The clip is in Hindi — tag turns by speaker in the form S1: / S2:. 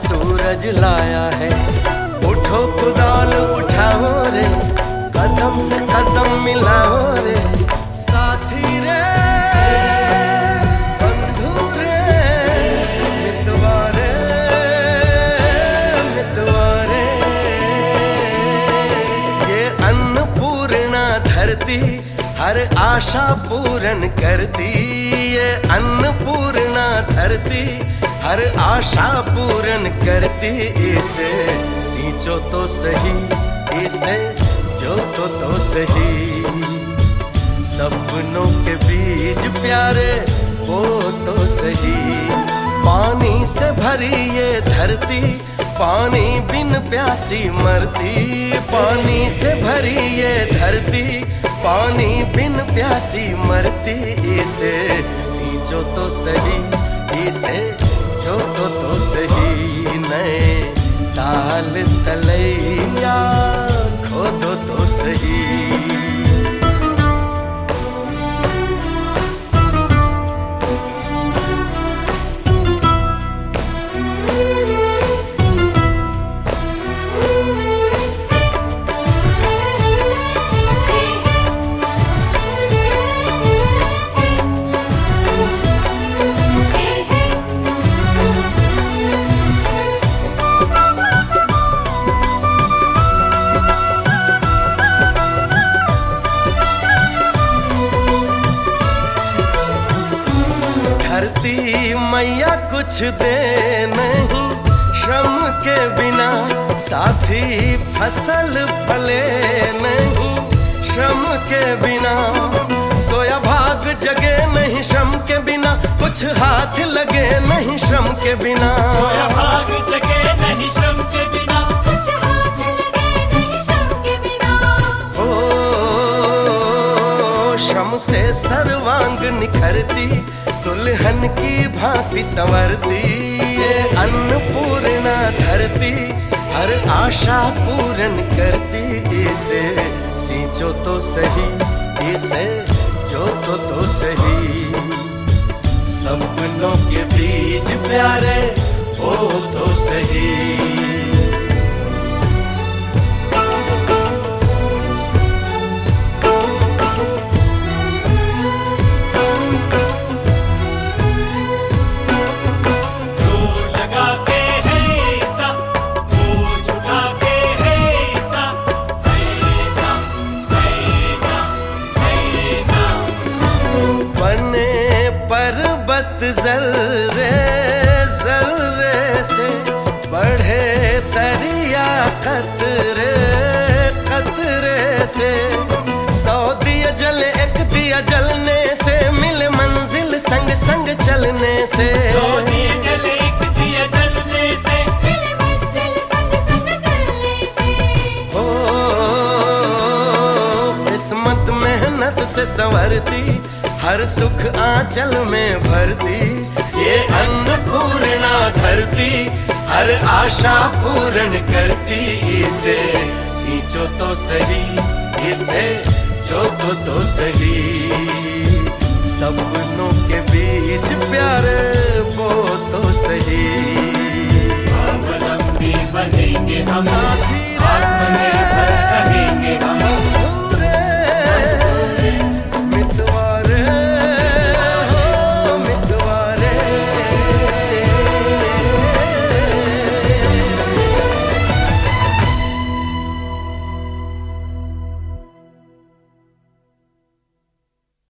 S1: सूरज लाया है। उठो कुदाल उठाओ रे, कदम से कदम मिलाओ रे, साथी रे बंधु रे मितवा रे मितवा रे। ये अन्नपूर्णा धरती हर आशा पूर्ण करती, ये अन्नपूर्णा धरती हर आशा पूर्ण करती। इसे सींचो तो सही, इसे जोतो तो सही, सपनों के बीज प्यारे वो तो सही। पानी से भरी ये धरती, पानी बिन प्यासी मरती, पानी से भरी ये धरती, पानी बिन प्यासी मरती। इसे सींचो तो सही, इसे जोतो तो सही, नए ताल तलैया खोदो तो सही। धरती मैया कुछ दे नहीं श्रम के बिना, साथी फसल फले नहीं श्रम के बिना। सोया भाग जगे नहीं श्रम के बिना, कुछ हाथ लगे नहीं श्रम के बिना।
S2: सोया भाग जगे नहीं श्रम के बिना,
S3: कुछ हाथ लगे नहीं श्रम के बिना।
S1: ओ श्रम से सर्वांग निखरती, दुल्हन की भांति संवरती। ये अन्नपूर्णा धरती हर आशा पूर्ण करती। इसे सींचो तो सही, इसे जोतो तो सही, सपनों के बीज प्यारे हो तो सही। पर्वत जर्रे जर्रे से बढ़े दरिया कतरे कतरे से। 100 दिया जले एक दिया जलने से, मिले मंजिल संग संग चलने से।
S2: 100 दिया जले एक दिया जलने से,
S3: मिले मंजिल संग संग चलने से।
S1: हो किस्मत मेहनत से संवरती, हर सुख आंचल में भरती। ये अन्नपूर्णा धरती हर आशा पूर्ण करती। इसे सींचो तो सही, इसे जोतो तो सही, सपनों के बीच